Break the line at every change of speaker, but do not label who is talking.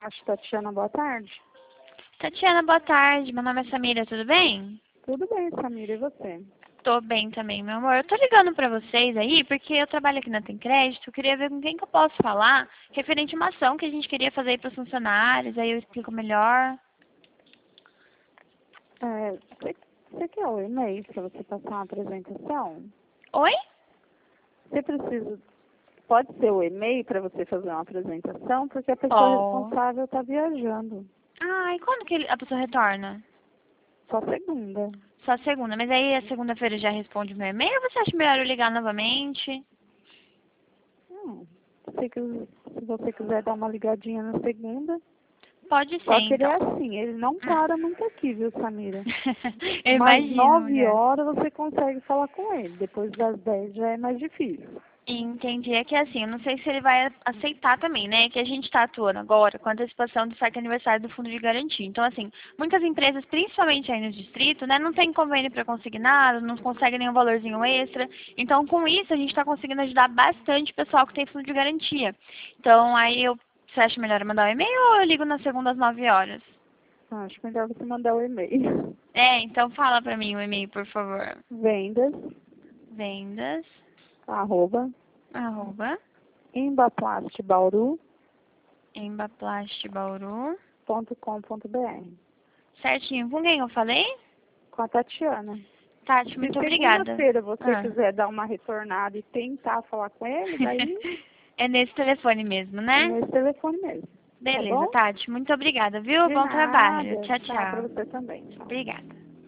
Acho Tatiana, boa tarde.
Tatiana, boa tarde. Meu nome é Samira, tudo bem?
Tudo bem, Samira, e você?
Tô bem também, meu amor. Eu tô ligando pra vocês aí porque eu trabalho aqui na Tem Crédito. Eu queria ver com quem que eu posso falar referente a uma ação que a gente queria fazer aí pros funcionários. Aí eu explico melhor.
Você quer o e-mail para você passar uma apresentação?
Oi?
Você precisa, pode ser o e-mail para você fazer uma apresentação, porque a pessoa
Oh.
responsável está viajando.
Ah, e quando que a pessoa retorna?
Só segunda.
Só segunda. Mas aí a segunda-feira já responde o meu e-mail ou você acha melhor eu ligar novamente?
Se você quiser dar uma ligadinha na segunda.
Pode ser,
Só que ele é
então.
assim, ele não para muito aqui, viu, Samira?
Eu
Mas
imagino, mulher.
9 horas você consegue falar com ele. Depois das 10 já é mais difícil.
Entendi. É que assim, eu não sei se ele vai aceitar também, né? Que a gente está atuando agora com a antecipação do saque aniversário do Fundo de Garantia. Então, assim, muitas empresas, principalmente aí no distrito, né, não tem convênio para consignado, não consegue nenhum valorzinho extra. Então, com isso, a gente está conseguindo ajudar bastante o pessoal que tem Fundo de Garantia. Então, você acha melhor eu mandar um e-mail ou eu ligo na segunda às 9 horas?
Acho melhor você mandar o e-mail.
Então fala para mim o e-mail, por favor.
Vendas,
Vendas,
arroba,
arroba,
embaplastbauru.com.br.
embaplastbauru. Certinho. Com quem eu falei?
Com a Tatiana.
Tati,
Se
muito obrigada.
segunda-feira você
Ah.
quiser dar uma retornada e tentar falar com ele, daí
É nesse telefone mesmo,
é
né?
nesse telefone mesmo. Tá
Beleza,
bom?
Tati. Muito obrigada, viu?
De
Bom trabalho.
nada.
Tchau,
Tchau pra
tchau.
você também. Tchau.
Obrigada.